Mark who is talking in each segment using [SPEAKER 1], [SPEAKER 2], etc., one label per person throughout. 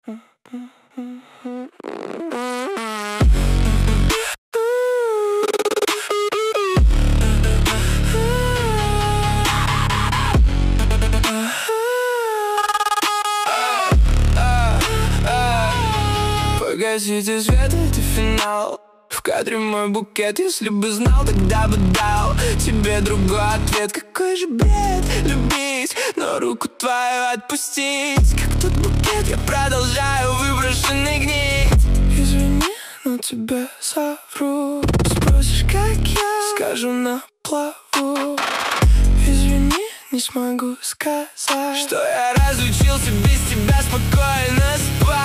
[SPEAKER 1] Погасите свет, это финал. В кадре мой букет, если бы знал, тогда бы дал тебе другой ответ. Какой же бред любить, но руку твою отпустить. Как тот букет, я продолжаю выброшенный гнить. Извини, но тебе совру. Спросишь, как я, скажу на плаву. Извини, не смогу сказать, что я разучился без тебя спокойно спать.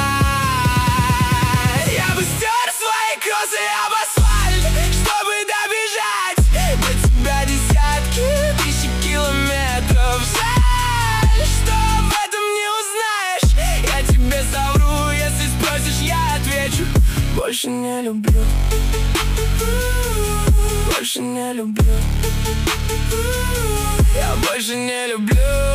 [SPEAKER 1] Я бы стер свои кроссы об асфальт, чтобы добежать до тебя десятки тысяч километров. Жаль, что об этом не узнаешь. Я тебе совру, если спросишь, я отвечу: больше не люблю, больше не люблю, я больше не люблю.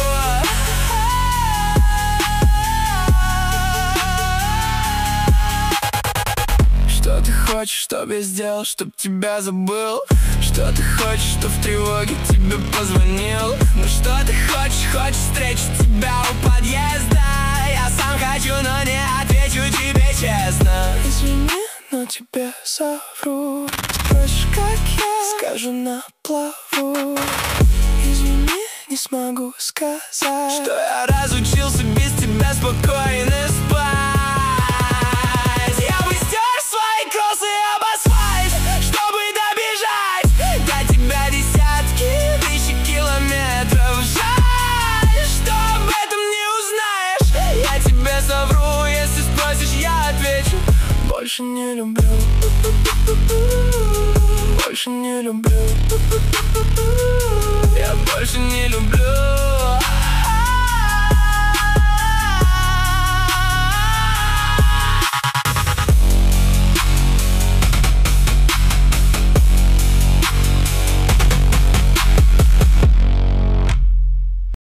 [SPEAKER 1] Что ты хочешь, чтоб я сделал, чтоб тебя забыл? Что ты хочешь, чтоб в тревоге тебе позвонил? Ну что ты хочешь, хочешь встретить тебя у подъезда? Я сам хочу, но не отвечу тебе честно. Извини, но тебе совру. Спросишь, как я, скажу на плаву. Извини, не смогу сказать, что я разучился без тебя спокойно спать. Я бы стер свои кроссы об асфальт, чтобы добежать до тебя десятки тысяч километров. Жаль, что об этом не узнаешь. Я тебе совру, если спросишь, я отвечу: больше не люблю, больше не люблю, я больше не люблю.